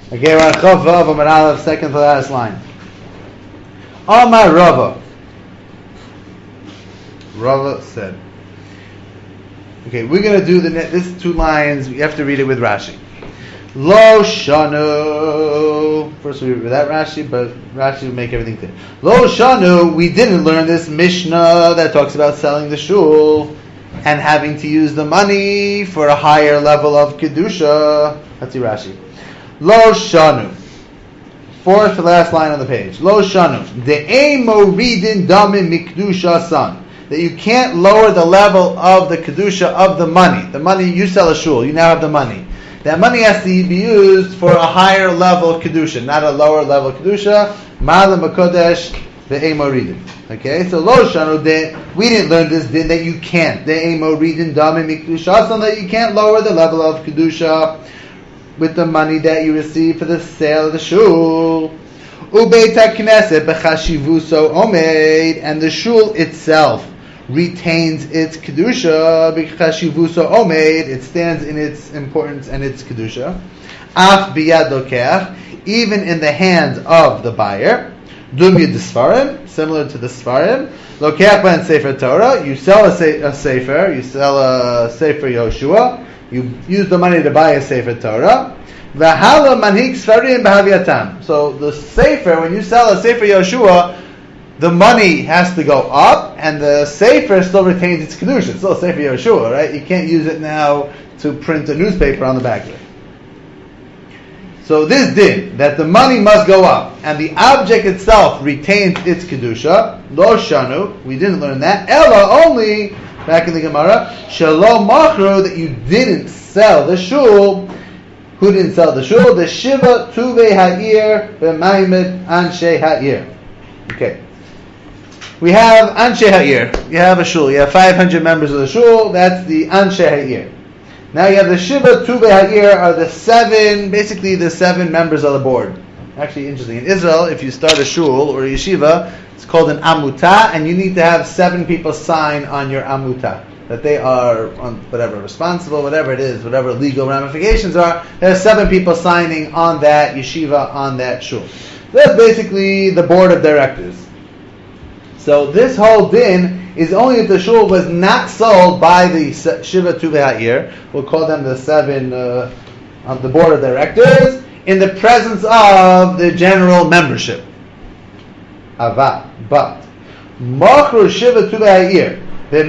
Okay, we're on Chav Vav Amar Aleph, second to last line. Amar Rava. Rava said. Okay, we're going to do this 2 lines. You have to read it with Rashi. Lo Shanu. First we read without Rashi, but Rashi will make everything clear. Lo Shanu. We didn't learn this Mishnah that talks about selling the shul and having to use the money for a higher level of kedusha. Let's see Rashi. Lo Shanu. Fourth to last line on the page. Lo Shanu. De'emo ridin damim mikdusha san. That you can't lower the level of the kedusha of the money. The money, you sell a shul, you now have the money. That money has to be used for a higher level of kedusha, not a lower level of kedusha. Ma'alim b'kodesh de'emo ridin. Okay, so lo shanu, we didn't learn this din that you can't. De'emo ridin damim mikdusha san, that you can't lower the level of kedusha with the money that you receive for the sale of the shul. Ubeit HaKnesset b'chashivuso omeid, and the shul itself retains its kedusha b'chashivuso omeid. It stands in its importance and its kedusha. Af biyad lokech, even in the hands of the buyer. Dumyid Sfarim, similar to the Sfarim. Lokech ben Sefer Torah. You sell a sefer. You sell a Sefer Yoshua. You use the money to buy a Sefer Torah. V'hala manhik Sfarim b'haviyatam. So the Sefer, when you sell a Sefer Yoshua, the money has to go up, and the Sefer still retains its kedusha. It's still a Sefer Yoshua, right? You can't use it now to print a newspaper on the back of it. So this did that the money must go up, and the object itself retains its kedusha. Lo shanu, we didn't learn that. Ella, only back in the Gemara, shalom machru, that you didn't sell the shul. Who didn't sell the shul? The shiva tuvei ha'ir b'maimed anshe ha'ir. Okay. We have anshe ha'ir. You have a shul. You have 500 members of the shul. That's the anshe ha'ir. Now you have the shiva tuvei ha'ir are basically the 7 members of the board. Actually, interesting. In Israel, if you start a shul or a yeshiva, it's called an amuta, and you need to have 7 people sign on your amuta. That they are responsible, whatever it is, whatever legal ramifications are. There's 7 people signing on that yeshiva, on that shul. That's basically the board of directors. So this whole din is only if the shul was not sold by the shiva tuvei ha'ir. We'll call them the 7 on the board of directors in the presence of the general membership. But machru shiva tuvei ha'ir.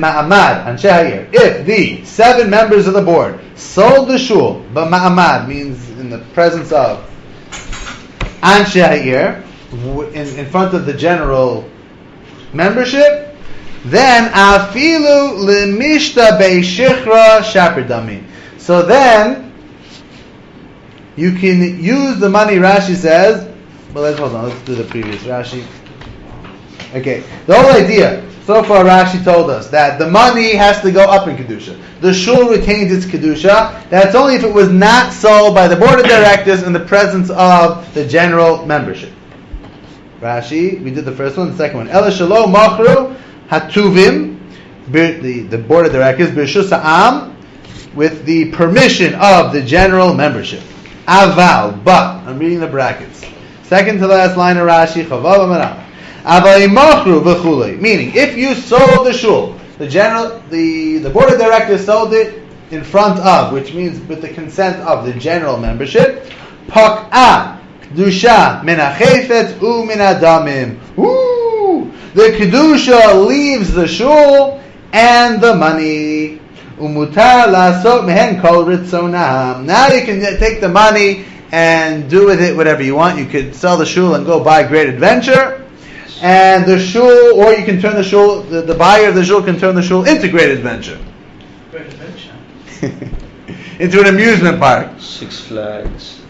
If the 7 members of the board sold the shul, but ma'amad means in the presence of anshe ha'ir, in front of the general membership, then afilu lemishta beishichra shapir. So then you can use the money. Rashi says, let's do the previous Rashi. Okay, the whole idea. So far, Rashi told us that the money has to go up in Kedusha. The shul retains its Kedusha. That's only if it was not sold by the board of directors in the presence of the general membership. Rashi, we did the first one, the second one. Ela shalom machru hatuvim, the board of directors, b'rshus ha'am, with the permission of the general membership. Aval, but, I'm reading the brackets. Second to last line of Rashi, chavav amarah. Meaning, if you sold the shul, the board of directors sold it in front of, which means with the consent of the general membership, pak'ah kedusha min ha'chefetz u min ha'damim. The kedusha leaves the shul and the money. Umutar la'asot mehen kol ritzonam. Now you can take the money and do with it whatever you want. You could sell the shul and go buy Great Adventure. And the shul, or you can turn the shul, the buyer of the shul can turn the shul into Great Adventure. Great Adventure? Into an amusement park. Six Flags.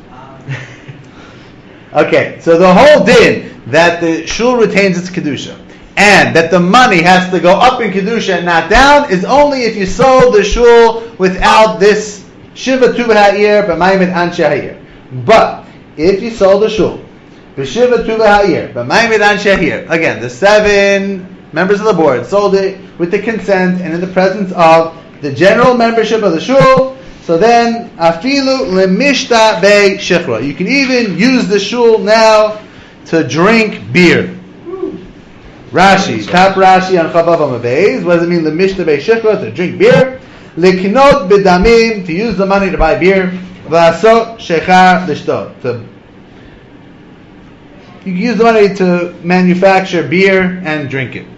Okay, so the whole din that the shul retains its Kedusha and that the money has to go up in Kedusha and not down is only if you sold the shul without this Shiva Tuvei Ha'ir b'maimed anshe ha'ir. But if you sold the shul B'shiva Tuvei Ha'ir, b'maimed anshe ha'ir. Again, the 7 members of the board sold it with the consent and in the presence of the general membership of the shul. So then, afilu lemishta be shichra. You can even use the shul now to drink beer. Rashi, top Rashi on Chavav Amabeis. What does it mean lemishta be shichra? To drink beer. Liknot bedamim, to use the money to buy beer. V'asot shechar lishtot. You can use the money to manufacture beer and drink it.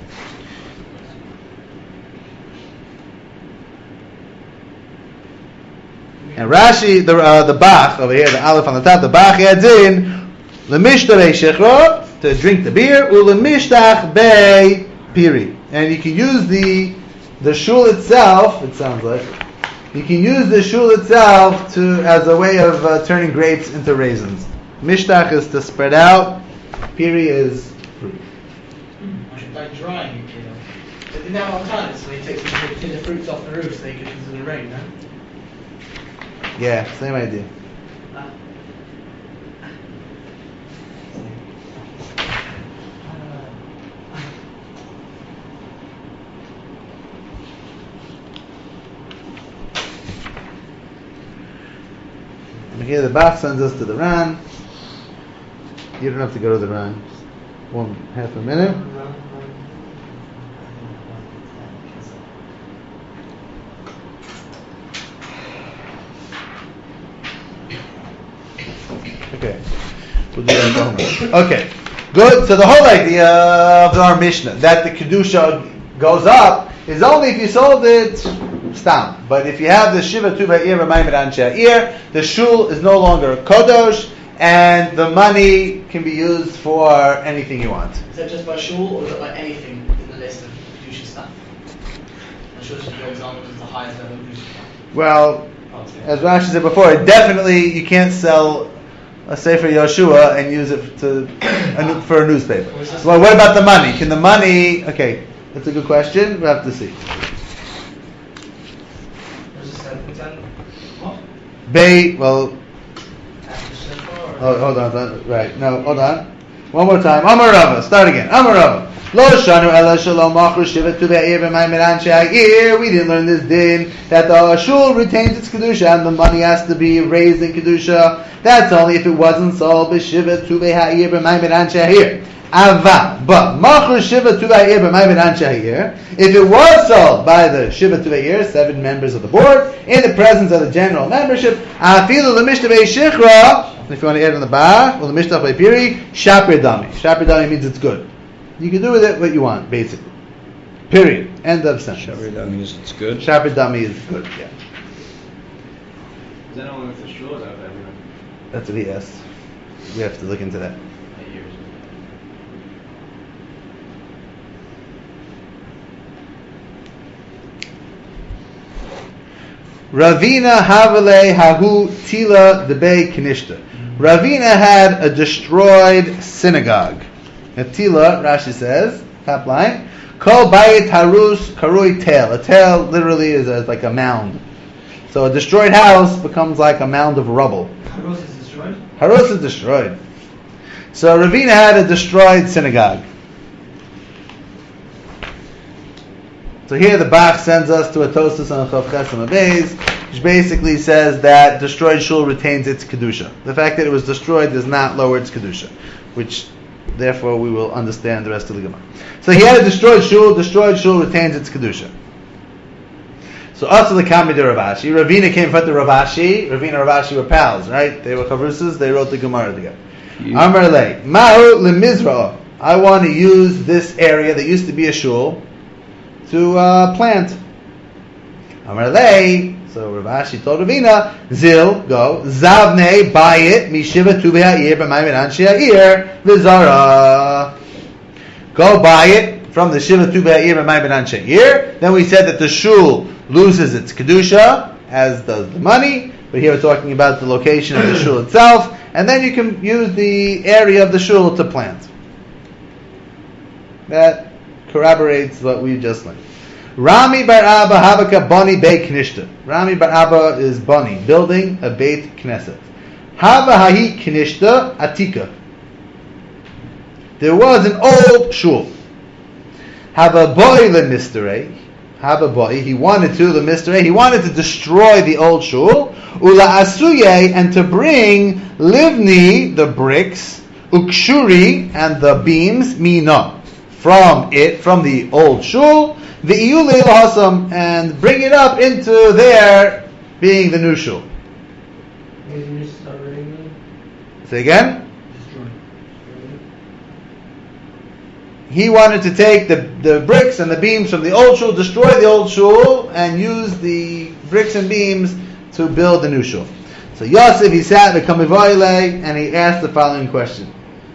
And Rashi, the Bach over here, the Aleph on the top, the Bach adds in lemishtare shechra, to drink the beer, ulemishtach be piri, and you can use the shul itself. It sounds like you can use the shul itself as a way of turning grapes into raisins. Mishtach is to spread out. Piri is fruit. Like drying, But in that one time, so they take the fruits off the roof so they can use in the rain, no? Yeah, same idea. And here the Bach sends us to the Ran. You don't have to go to the Ran. Half a minute. Okay. We'll do that. Okay. Good. So the whole idea of our Mishnah, that the Kedusha goes up, is only if you sold it stam. But if you have the Shiva Tu Ba'ir B'mayim Anshe Ha'ir, the shul is no longer Kodosh, and the money can be used for anything you want. Is that just by shul, or is it like anything in the list of Kedusha stuff? I'm sure for example, is the highest level of Kedusha stuff. Well, as Rashi said before, definitely you can't sell a Sefer Yoshua and use it for a newspaper. Well, what about the money? Can the money... Okay, that's a good question. We'll have to see. Hold on. Right, no, hold on. One more time. Amar Rava. Start again. Amar Rava. Lo shanu ela shalom machru shivat tu be'ir b'mayim anshe ha'ir. We didn't learn this din that the shul retains its kedusha and the money has to be raised in kedusha. That's only if it wasn't sold b'shivat tu be'ir b'mayim anshe ha'ir. Ava, but machru shivat tu be'ir b'mayim anshe ha'ir. If it was sold by the shivat tu be'ir, 7 members of the board, in the presence of the general membership, afilu l'mishta be'shichra. If you want to add on the bar, well, the mishnah by piri, shapir dami. Shapir dami means it's good. You can do with it what you want, basically. Period. End of sentence. Shapir dami means it's good. Shapir dami is good. Yeah. Is that only with the shul or is that with everyone? That's what he asked. We have to look into that. Years. Ravina Havale Hahu Tila Debei Kinishta. Ravina had a destroyed synagogue. A tila, Rashi says, top line, Kol Bayit Harus Karui Tel. A tel literally is like a mound. So a destroyed house becomes like a mound of rubble. Harus is destroyed? Harus is destroyed. So Ravina had a destroyed synagogue. So here the Bach sends us to a Tosas on Chav Chesam Abeis, which basically says that destroyed shul retains its kedusha. The fact that it was destroyed does not lower its kedusha, which therefore we will understand the rest of the Gemara. So he had a destroyed shul retains its kedusha. So also the Kami de Ravashi, Ravina came in front of Ravashi. Ravina and Ravashi were pals, right? They were chavrusas. They wrote the Gemara together. Amar le Mahu lemizra. I want to use this area that used to be a shul to plant. Amar le. So Ravashi told Ravina, Zil, go, Zavne, buy it, Mishiva tu be'ha'ir, b'mayim anshe ha'ir, v'zara. Go buy it from the Shiva tu be'ha'ir, b'mayim anshe ha'ir. Then we said that the shul loses its kedusha, as does the money, but here we're talking about the location of the shul itself, and then you can use the area of the shul to plant. That corroborates what we just learned. Rami bar Abba Habaka Bani Beit Knishta. Rami bar Abba is Bani, building a Beit Knesset. Haba Hahi Knishta Atika. There was an old shul. Hava Boi le Mistere. Hababai, he wanted to, the Mr. He wanted to destroy the old shul, Ula Asuye, and to bring Livni, the bricks, Ukshuri, and the beams, Mina, from the old shul, the Iyule Hasam, and bring it up into there, being the new shul. Say again? He wanted to take the bricks and the beams from the old shul, destroy the old shul, and use the bricks and beams to build the new shul. So Yosef, he sat at Kamivayle, and he asked the following question.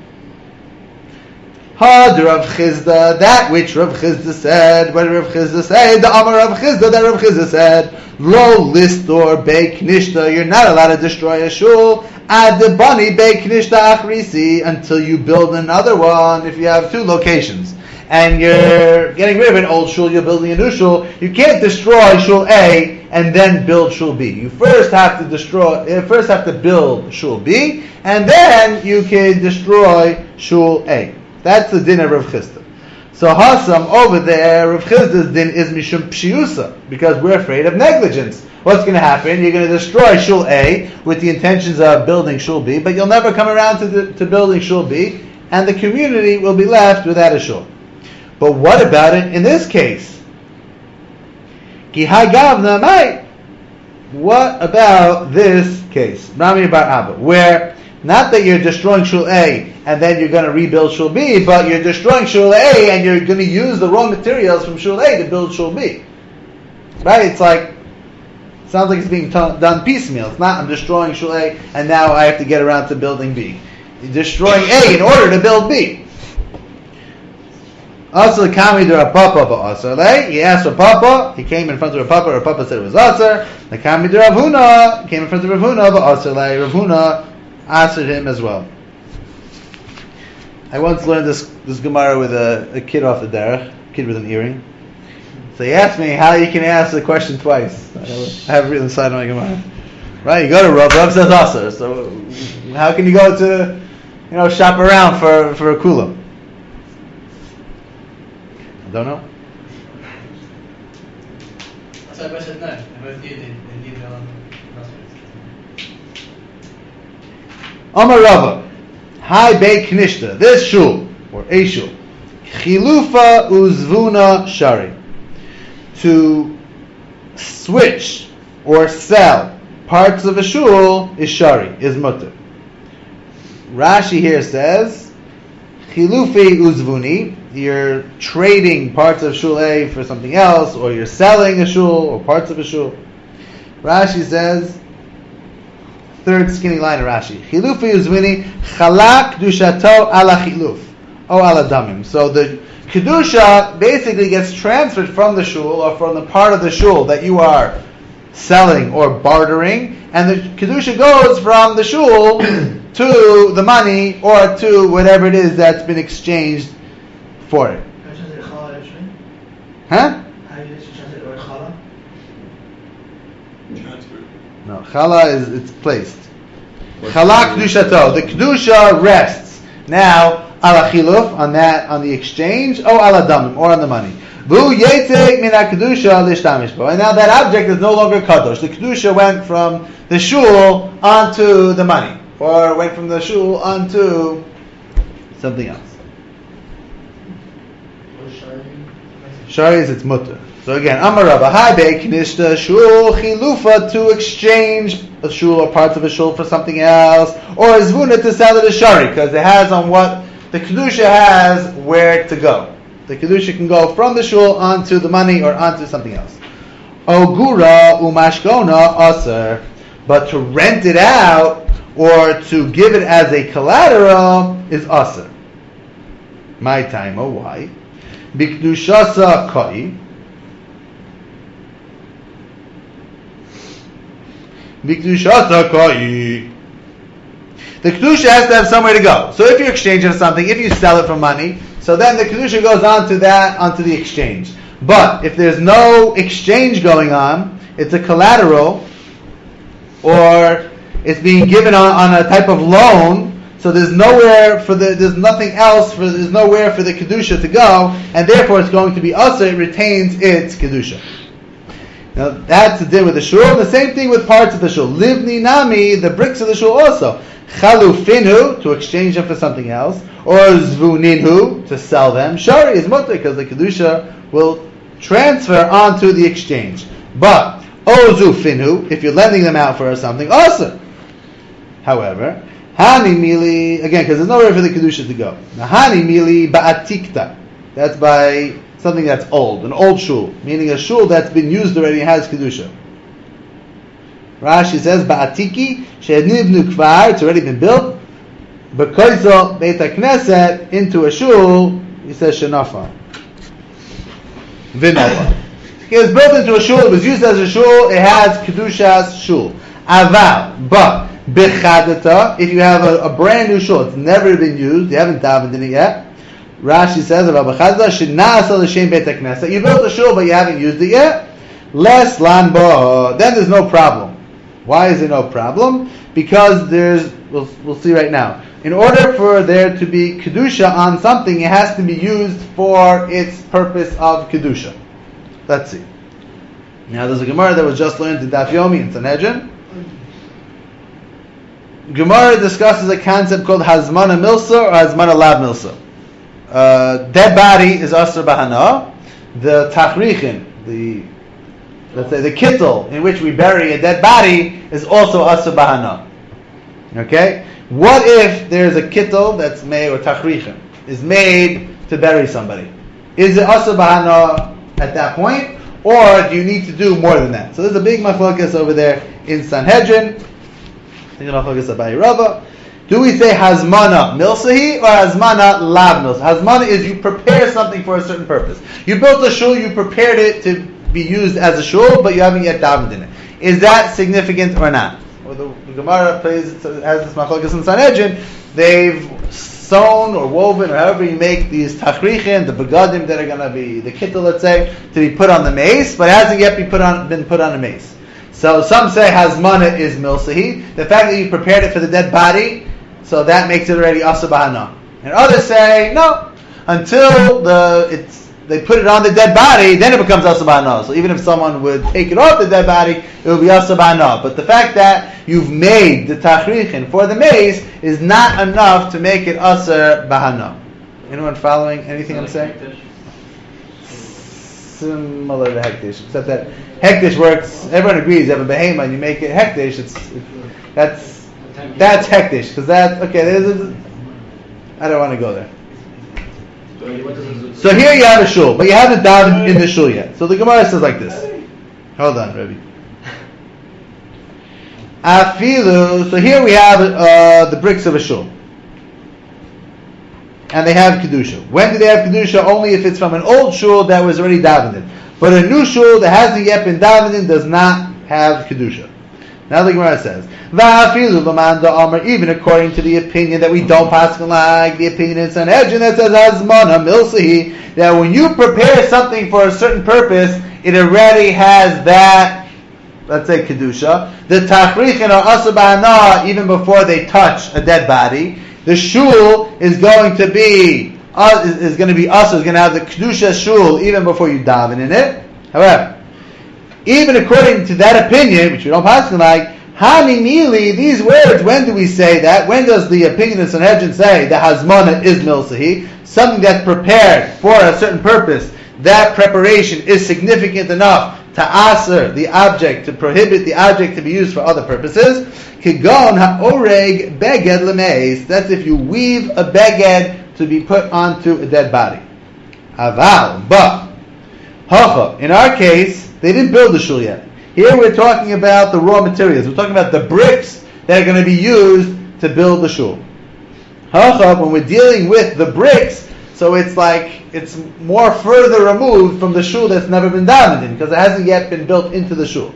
Had Rav Chizda, that which Rav Chizda said, what did Rav Chizda say? The Amar Rav Chizda, that Rav Chizda said, Lo listor bei knishta, you're not allowed to destroy a shul, adebani bei knishta achrisi, until you build another one. If you have two locations, and you're getting rid of an old shul, you're building a new shul, you can't destroy shul A, and then build shul B. You first have to build shul B, and then you can destroy shul A. That's the din of Rav Chizda. So Hasam over there, Rav Chizda's din is mishum pshiusa, because we're afraid of negligence. What's going to happen? You're going to destroy shul A with the intentions of building shul B, but you'll never come around to building shul B, and the community will be left without a shul. But what about it in this case? Ki hagavna mai. What about this case? Rami bar Abba, where not that you're destroying shul A and then you're going to rebuild shul B, but you're destroying shul A and you're going to use the raw materials from shul A to build shul B. Right? It's like, sounds like it's being done piecemeal. It's not, I'm destroying shul A and now I have to get around to building B. You're destroying A in order to build B. Also, Kami de Rapapa ba'asar. He asked Rapapa. He came in front of Rapapa. Rapapa said it was asar. The Kami de Rav Huna came in front of Rav Huna ba'asar. Rav Huna answered him as well. I once learned this Gemara with a kid off the derech, a kid with an earring. So he asked me how you can ask the question twice. I have it written inside my Gemara. Right, you go to Rav says asar. So how can you go to, shop around for a kula? Don't know. So I both said no. They both did. They did Amar Rava, Hai Bei Knishta, this shul, or a shul, Chilufa Uzvuna Shari, to switch or sell parts of a shul is Shari, is mutter. Rashi here says, Chilufi Uzvuni, you're trading parts of shul A for something else, or you're selling a shul, or parts of a shul. Rashi says, third skinny line of Rashi, Chilufi Uzvuni, Chalak Dushato ala Chiluf, o ala Damim. So the Kedusha basically gets transferred from the shul, or from the part of the shul that you are selling or bartering, and the Kedusha goes from the shul to the money, or to whatever it is that's been exchanged for it. Huh? No, chala is it's placed. Chala kedushato. The kedusha rests now ala chiluf on the exchange, or ala damim, or on the money. Vu yetzek min kedusha lishtamish bo. And now that object is no longer kadosh. The kedusha went from the shul onto the money, or went from the shul onto something else. Shari is its mutter. So again, Amar Rabba, Hai Bei Knishta Shul Chilufa, to exchange a shul or parts of a shul for something else, or Zvuna to sell it as Shari, because it has on what the Kedusha has where to go. The Kedusha can go from the shul onto the money or onto something else. Ogura Umashkona Aser, but to rent it out or to give it as a collateral is Aser. My time, oh why? Bikdushasa Koi. Bikdushasa Koi. The Kedusha has to have somewhere to go. So if you exchange it for something, if you sell it for money, so then the Kedusha goes onto the exchange. But if there's no exchange going on, it's a collateral, or it's being given on a type of loan, so there's nothing else there's nowhere for the kedusha to go, and therefore it's going to be also it retains its kedusha. Now that's the din with the shul. The same thing with parts of the shul. Livni nami, the bricks of the shul also. Chalufinu, to exchange them for something else, or zvuninhu, to sell them. Shari is mutter, because the kedusha will transfer onto the exchange. But ozufinu, if you're lending them out for something, also. However, hani mili, again, because there's nowhere for the kedusha to go. Now, hani mili ba'atikta, that's by something that's old, an old shul, meaning a shul that's been used already has kedusha. Rashi says ba'atiki she'nivnu kvar, it's already been built. B'koizo beit hakneset, into a shul, he says shenafa. V'nova. It was built into a shul, it was used as a shul, it has kedushas shul. Aval, but b'chadata, if you have a brand new shul, it's never been used, you haven't davened in it yet. Rashi says about b'chadata, shenasa l'shem beit hakneset. You built a shul, but you haven't used it yet. Les lanbo, then there's no problem. Why is there no problem? Because we'll see right now. In order for there to be kedusha on something, it has to be used for its purpose of kedusha. Let's see. Now there's a Gemara that was just learned in Daf Yomi in Sanhedrin. Gemara discusses a concept called Hazmana Milsa or Hazmana Lab Milsa. Dead body is Asr Bahana. The Tachrichin, let's say the kittel in which we bury a dead body is also Asr Bahana. Okay? What if there's a kittel that's made, or Tachrichin, is made to bury somebody? Is it Asr Bahana at that point? Or do you need to do more than that? So there's a big machlokas over there in Sanhedrin. I think machlokas Abaye Rava. Do we say Hazmana Milsahi or Hazmana Lab Milsa? Hazmana is you prepare something for a certain purpose. You built a shul, you prepared it to be used as a shul, but you haven't yet davened in it. Is that significant or not? Well, the Gemara has this machlokas in Sanhedrin. They've sewn or woven, or however you make these tachrichin, the begadim that are going to be the kittel, let's say, to be put on the mace, but it hasn't yet been put on a mace. So some say hazmana is milsahi, the fact that you prepared it for the dead body, so that makes it already asa bahana. And others say no, until they put it on the dead body, then it becomes asa bahana. So even if someone would take it off the dead body, it will be asa bahana. But the fact that you've made the tachrichin for the mace is not enough to make it asa bahana. Anyone following anything I'm saying? Similar to hektish, except that hektish works. Everyone agrees. You have a behema and you make it hektish. That's hektish because I don't want to go there. So here you have a shul, but you haven't davened in the shul yet. So the Gemara says like this. Hold on, Rebbe. Afilu. So here we have the bricks of a shul, and they have kedusha. When do they have kedusha? Only if it's from an old shul that was already davened in. But a new shul that hasn't yet been davened in does not have kedusha. Now the Gemara says, even according to the opinion that we don't pass like the opinion in Sanhedrin that says Hazmana Milsahi, that when you prepare something for a certain purpose, it already has that, let's say, kedusha. The tachrichin are asa bahana even before they touch a dead body. The shul is going to be asa, is going to have the kedusha shul even before you daven in it. However, even according to that opinion, which we don't pass like, Hani Mili, these words, when do we say that? When does the opinion of Sanhedrin say that Hazmana is Milsahi? Something that's prepared for a certain purpose, that preparation is significant enough to aser the object, to prohibit the object to be used for other purposes. Kigon ha'oreg beged lemeis. That's if you weave a beged to be put onto a dead body. Aval, but, hacha, in our case, they didn't build the shul yet. Here we're talking about the raw materials. We're talking about the bricks that are going to be used to build the shul. When we're dealing with the bricks, so it's like it's more further removed from the shul that's never been davened in because it hasn't yet been built into the shul.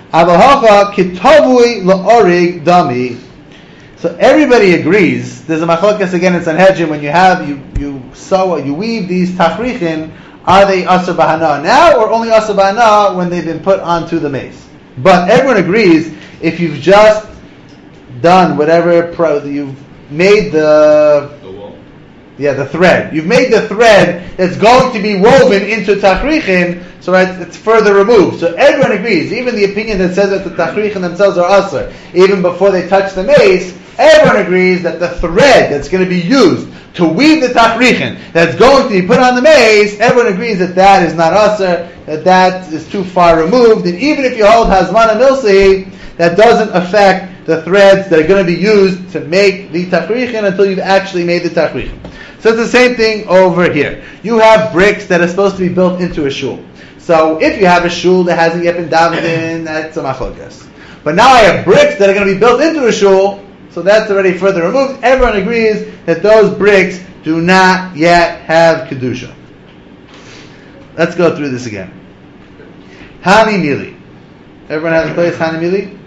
So everybody agrees. There's a machlokas again in Sanhedrin when you weave these tachrichin. Are they asr bahana now, or only asr bahana when they've been put onto the mace? But everyone agrees if you've just done whatever made The wall. the thread. You've made the thread that's going to be woven into tachrichin, so it's further removed. So everyone agrees, even the opinion that says that the tachrichin themselves are asur, even before they touch the mace, everyone agrees that the thread that's going to be used to weave the tachrichin, that's going to be put on the mace, everyone agrees that that is not asur, that is too far removed, and even if you hold hazmana milsi, that doesn't affect the threads that are going to be used to make the tachrichin until you've actually made the tachrichin. So it's the same thing over here. You have bricks that are supposed to be built into a shul. So if you have a shul that hasn't yet been davened in, that's a machlokas. But now I have bricks that are going to be built into a shul, so that's already further removed. Everyone agrees that those bricks do not yet have kedusha. Let's go through this again. Hani mili. Everyone has a place, Hani mili?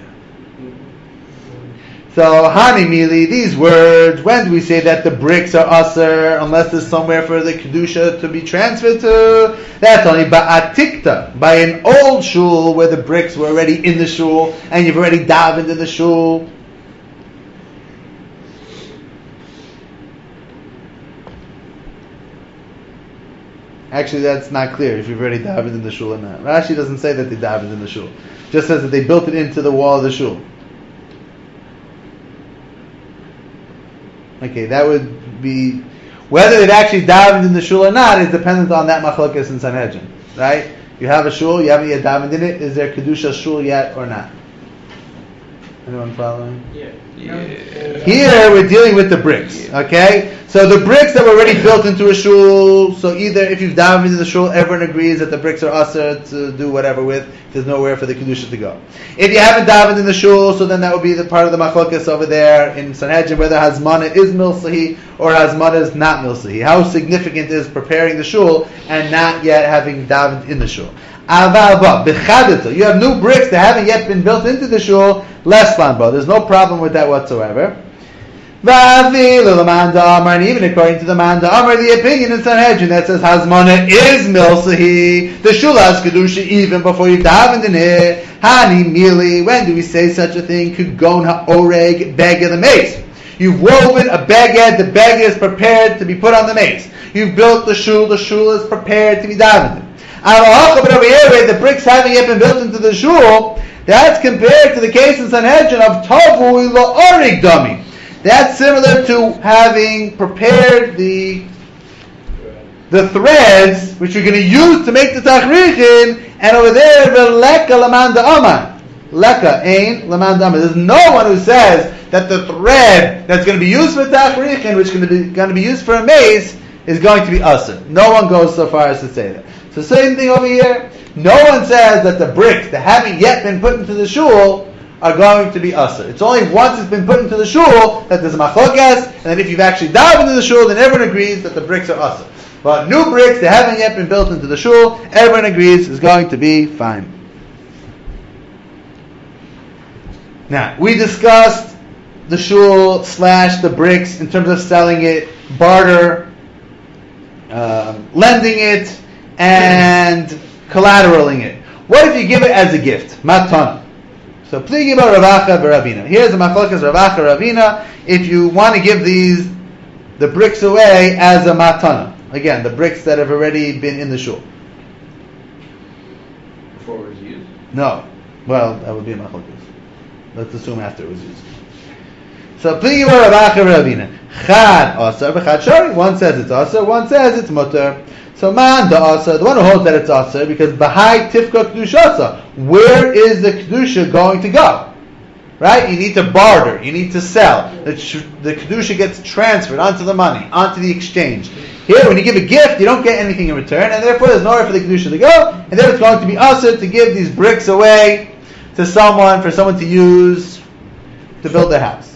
So, Hani mili, these words, when do we say that the bricks are asur, unless there's somewhere for the kedusha to be transferred to? That's only ba'atikta, by an old shul where the bricks were already in the shul, and you've already davened in the shul. Actually, that's not clear if you've already davened in the shul or not. Rashi doesn't say that they davened in the shul. Just says that they built it into the wall of the shul. Okay, that would be... Whether they've actually davened in the shul or not is dependent on that machlokas in Sanhedrin. Right? You have a shul, you haven't yet davened in it. Is there kedusha shul yet or not? Anyone following? Yeah. Here we're dealing with the bricks, okay? So the bricks that were already built into a shul, so either if you've davened into the shul, everyone agrees that the bricks are asur to do whatever with, there's nowhere for the kedusha to go. If you haven't davened in the shul, so then that would be the part of the machlokas over there in Sanhedrin, whether hazmana is milsahi or hazmana is not milsahi. How significant is preparing the shul and not yet having davened in the shul? You have new bricks that haven't yet been built into the shul, less lanbo. There's no problem with that whatsoever. And even according to the Manda Amar, the opinion in Sanhedrin that says Hazmana is milsahi, the shul has kedusha even before you davened in it. Hani mili, when do we say such a thing? Kugon ha'oreg beged the mace. You've woven a beged, the beged is prepared to be put on the mace. You've built the shul is prepared to be davened in. But over here, where the bricks haven't yet been built into the shul, that's compared to the case in Sanhedrin of Tavu la'orig dami. That's similar to having prepared the threads which you're going to use to make the tachrichin, and over there, v'leka lamanda amar. Leka ain lamanda amar. There's no one who says that the thread that's going to be used for tachrichin, which is going to be used for a mace, is going to be asur. No one goes so far as to say that. So same thing over here. No one says that the bricks that haven't yet been put into the shul are going to be asur. It's only once it's been put into the shul that there's a machlokas, and then if you've actually davened into the shul, then everyone agrees that the bricks are asur. But new bricks that haven't yet been built into the shul, everyone agrees is going to be fine. Now, we discussed the shul / the bricks in terms of selling it, barter, lending it, and collateralizing it. What if you give it as a gift? Matana. So, pligi about Ravacha v'Ravina. Here's a machlokas Ravacha Ravina. If you want to give the bricks away as a matana. Again, the bricks that have already been in the shul. Before it was used? No. Well, that would be a machlokas. Let's assume after it was used. So, pligi about Ravacha Ravina. Chad asar v'chad shari. One says it's asar, one says it's mutar. So man the asar, the one who holds that it's asar, because b'hai tifka kedushasa, where is the kedusha going to go? Right? You need to barter, you need to sell. The kedusha gets transferred onto the money, onto the exchange. Here, when you give a gift, you don't get anything in return, and therefore there's nowhere for the kedusha to go, and then it's going to be asar to give these bricks away to someone, for someone to use to build their house.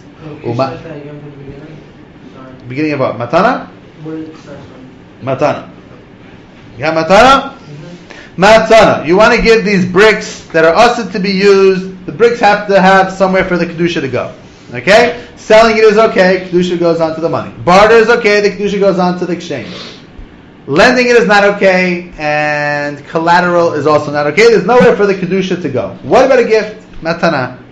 Beginning of what? Matana? Where did it start from? Matana. You have matana? Mm-hmm. Matana. You want to give these bricks that are asur to be used. The bricks have to have somewhere for the kedusha to go. Okay? Selling it is okay. Kedusha goes on to the money. Barter is okay. The kedusha goes on to the exchange. Lending it is not okay, and collateral is also not okay. There's nowhere for the kedusha to go. What about a gift? Matana.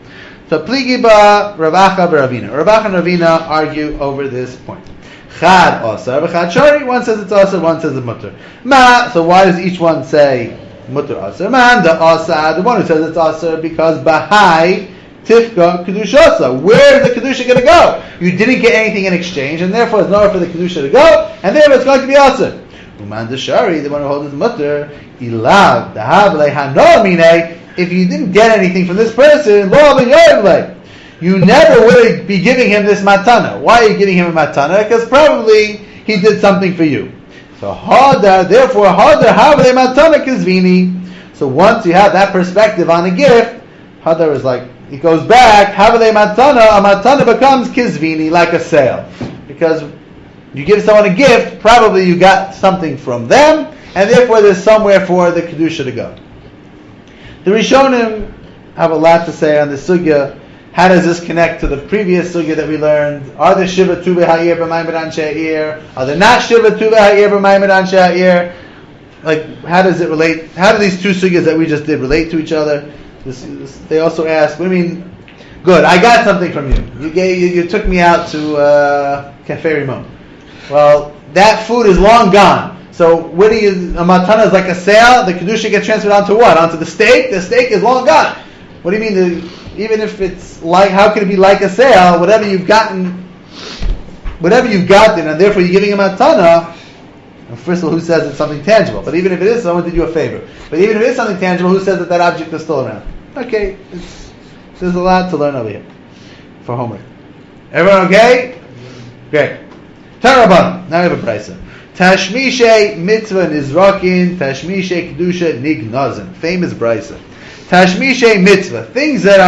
So pligi ba Rav Acha v'Ravina. Rav Acha and Ravina argue over this point. Chad asar v'chad shari. One says it's asar, one says it's mutter. Ma. So why does each one say mutter asar? Man the asar, the one who says it's asar because bahai tifka kedushasa. Where is the kedusha going to go? You didn't get anything in exchange, and therefore it's nowhere for the kedusha to go, and therefore it's going to be asar. Uman the shari, the one who holds his mutter, ilav dahavle hanomine. If you didn't get anything from this person, lo b'yoyvle, you never would be giving him this matana. Why are you giving him a matana? Because probably he did something for you. So therefore hadar havle matana kizvini. So once you have that perspective on a gift, hadar is like, it goes back, havle matana, a matana becomes kizvini, like a sale. Because you give someone a gift, probably you got something from them, and therefore there's somewhere for the kedusha to go. The Rishonim have a lot to say on the sugya. How does this connect to the previous sugya that we learned? Are there shiva tuve ha'ir b'mayim anshe ha'ir? Are there not shiva tuve ha'ir b'mayim anshe ha'ir? Like, how does it relate? How do these two sugyas that we just did relate to each other? They also ask, what do you mean? Good, I got something from you. You took me out to Cafe Rimon. Well, that food is long gone. So a matana is like a sale. The kedusha gets transferred onto what? Onto the steak. The steak is long gone. What do you mean? Even if it's like, how can it be like a sale? Whatever you've gotten, and therefore you're giving a matana. First of all, who says it's something tangible? But even if it is, someone did you a favor. But even if it is something tangible, who says that object is still around? Okay, there's a lot to learn over here for homework. Everyone okay? Great. Taraban. Now we have a brisa. Tashmishe mitzvah nizrakin, tashmishe kedusha nignazin. Famous brisa. Tashmishe mitzvah, things that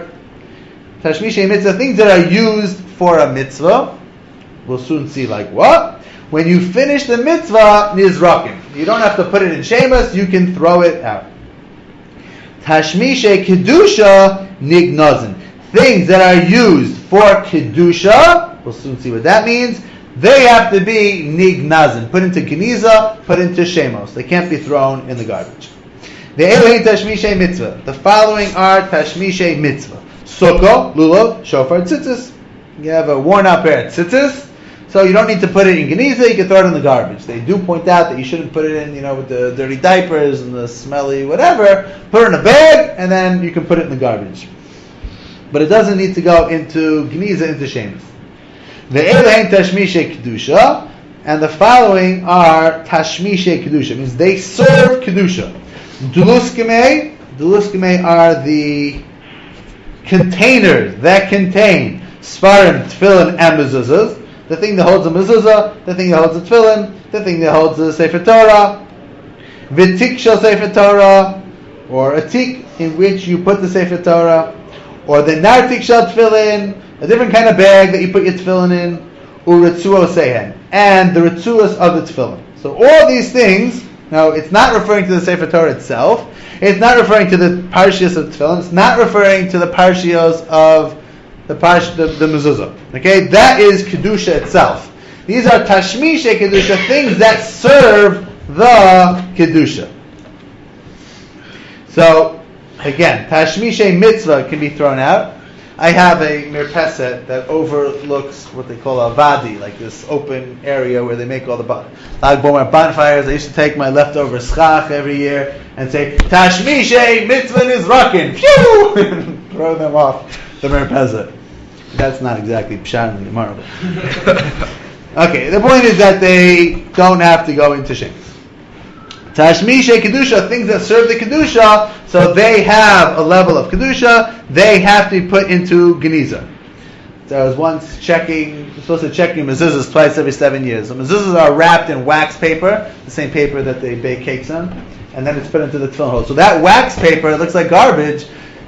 are used for a mitzvah. We'll soon see like what. When you finish the mitzvah, nizrakin. You don't have to put it in shemus, you can throw it out. Tashmishe kedusha nignazin. Things that are used for kedusha, we'll soon see what that means. They have to be nignazin, put into geniza, put into shemos. They can't be thrown in the garbage. The Elohim tashmishe mitzvah. The following are tashmishe mitzvah: sukkah, lulav, shofar, tzitzis. You have a worn-out pair of tzitzis, so you don't need to put it in geniza. You can throw it in the garbage. They do point out that you shouldn't put it in, with the dirty diapers and the smelly whatever. Put it in a bag, and then you can put it in the garbage. But it doesn't need to go into geniza, into shemus. The Elohim tashmishe kedusha, and the following are tashmishe kedusha, means they serve kedusha. Duluskime are the containers that contain svarim, tefillin, and mezuzahs. The thing that holds a mezuzah, the thing that holds a tefillin, the thing that holds the Sefer Torah. V'tik shel Sefer Torah, or a tik in which you put the Sefer Torah, or the nartik shel tefillin, a different kind of bag that you put your tefillin in, u'ritzuo sehen, and the ritzuos of the tefillin. So all these things, now it's not referring to the Sefer Torah itself, it's not referring to the parshios of tefillin, it's not referring to the parshios of the mezuzah. Okay, that is kedusha itself. These are tashmishe kedusha, things that serve the kedusha. So again, tashmishe mitzvah can be thrown out. I have a mirpeset that overlooks what they call a vadi, like this open area where they make all the Lag Bomer bonfires. I used to take my leftover schach every year and say, Tashmishe mitzvah nizrakin, phew, and throw them off the mirpeset. That's not exactly pshat in the Gemara. Okay, the point is that they don't have to go into shemus. Tashmishe kedusha, things that serve the kedusha, so they have a level of kedusha. They have to be put into geniza. So I was once supposed to check mezuzahs twice every 7 years. So mezuzahs are wrapped in wax paper, the same paper that they bake cakes on, and then it's put into the tefillin hole. So that wax paper, it looks like garbage.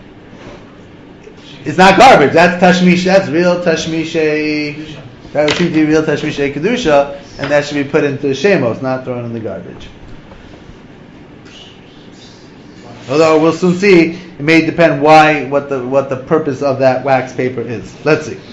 It's not garbage. That's tashmishe. That's real tashmishe. That should be real tashmishe kedusha, and that should be put into shemos, not thrown in the garbage. Although we'll soon see, it may depend what the purpose of that wax paper is. Let's see.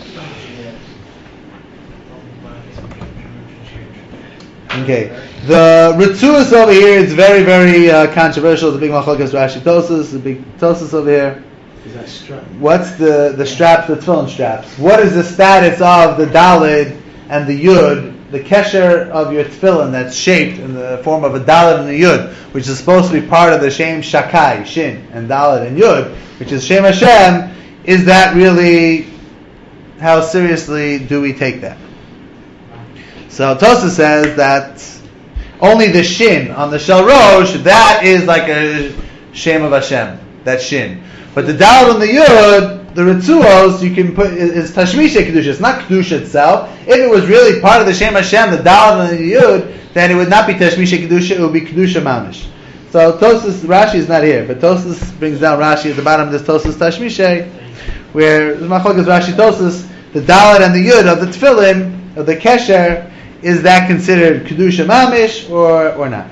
Okay, the Ritzuos over here is very, very controversial. It's a big Machlokes Rashi Tosas, the big Tosas over here. Is that strap? What's the straps, the tefillin straps? What is the status of the dalid and the yud, the kesher of your tefillin that's shaped in the form of a dalid and a yud, which is supposed to be part of the Shem Shakai, Shin, and dalid and yud, which is Shem Hashem? Is that really, how seriously do we take that? So Tosa says that only the Shin on the Shel Rosh, that is like a Shem of Hashem, that Shin. But the Daled and the Yud, the Ritzuos, you can put, is Tashmisha Kedusha. It's not Kedusha itself. If it was really part of the Shem Hashem, the Daled and the Yud, then it would not be Tashmisha Kedusha, it would be Kedusha Mamish. So Tosas, Rashi is not here, but Tosas brings down Rashi at the bottom of this Tosas Tashmisha, where Machlokes Rashi Tosas, the Daled and the Yud of the Tefillin, of the Kesher, is that considered Kedusha Mamish or not?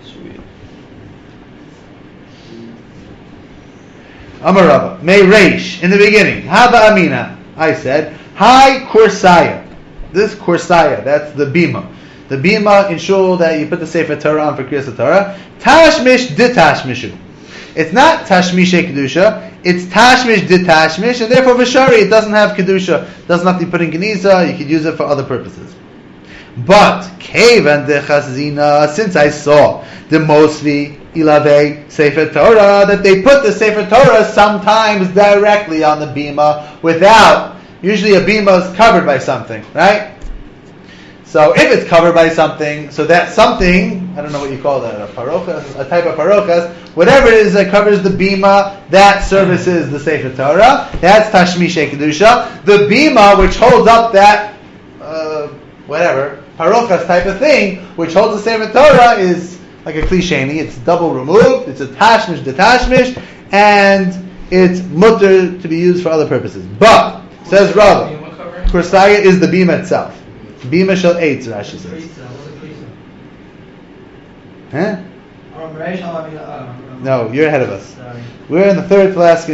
Amar Rava, Mei Reish, in the beginning, Hava Amina, I said, Hi Kursaya. This Kursaya, that's the Bima. The Bima in Shul that you put the Sefer Torah on for Kriyas Torah, Tashmish Ditashmishu. It's not Tashmishe Kedusha, it's Tashmish Ditashmish, and therefore Vishari, it doesn't have Kedusha, doesn't have to be put in Geniza, you could use it for other purposes. But, Kevan de Chazina, since I saw the mostly Ilave Sefer Torah, that they put the Sefer Torah sometimes directly on the Bima without, usually a Bima is covered by something, right? So if it's covered by something, so that something, I don't know what you call that, a parochas, a type of parochas, whatever it is that covers the Bima, that services the Sefer Torah, that's Tashmishe Kedusha. The Bima, which holds up that, whatever, parochas type of thing, which holds the Sefer Torah, is like a klisheni. It's double removed. It's a tashmish, detashmish, and it's mutter to be used for other purposes. But says Rava, Kursaya is the bima itself. Bima shel eitz, Rashi says. Huh? No, you're ahead of us. We're in the third to last.